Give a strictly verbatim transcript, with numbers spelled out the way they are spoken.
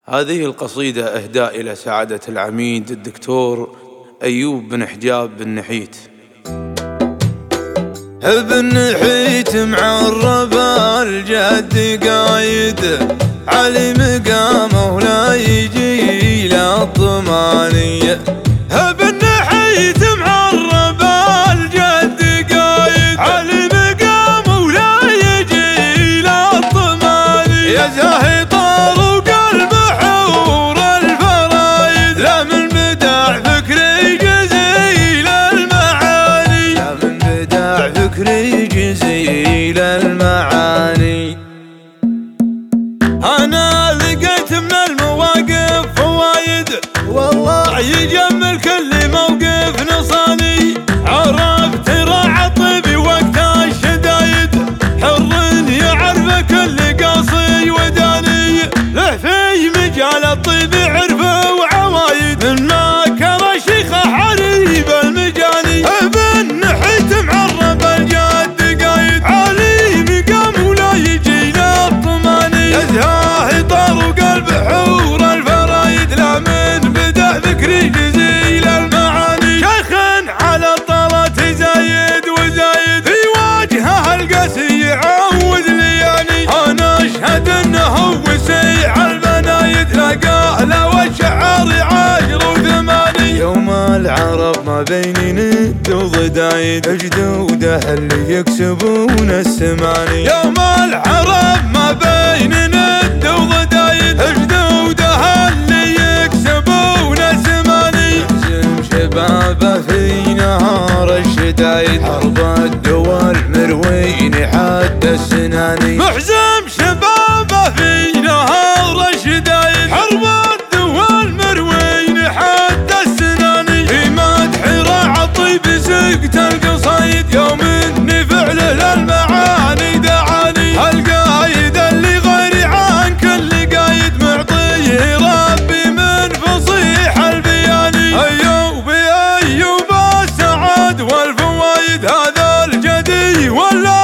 هذه القصيدة إهداء إلى سعادة العميد الدكتور أيوب بن حجاب بن نحيت. ابن نحيت معرب الجد قايد، علي مقامه لا يجي لا الطمانية. ابن نحيت معرب الجد قايد، علي مقامه لا يجي لا الطمانية. يا زاهي طار وقلب حور الفرايد، لا من بدع فكري جزيل المعاني، لا من بدع فكري جزيل المعاني. أنا لقيت من المواقف فوايد، والله يجمل كل موقف نصاني. عرفت راعى طيبي وقت الشدايد، حر يعرف كل قاصي وداني. له في مجال الطيب عرفه وعوايد، من ماكر الشيخ حريب المجاني. ابن نحيت معرب الجد قايد، علي مقام ولا يجي لا الطماني. يزهاه طار وقلب حور الفرايد، لا من بدع ذكري جزيل المعاني. شيخ على الطلات زايد وزايد، في وجهه القاسي يعوذ لياني. انا اشهد انه وسيع البنايد، لقاه له والشعار عاشر وثماني. يوم العرب ما بين ند وضدايد، جدوده اللي يكسبون السماني. يوم العرب ما بين ند وضدايد، جدوده اللي يكسبون السماني. يهزم شبابه في نهار الشدايد، حرب الدول مروين حد السناني. محزم شبابه في نهار الشدايد، حرب الدول مروين حد السناني. في مدح راعى طيب سقت القصايد، يوم اني فعله للمعاني دعاني. القايد اللي غيري عن كل قايد، معطيه ربي من فصيح البياني. ايوب ايوب السعاد والفوايد، هذا الجدي ولا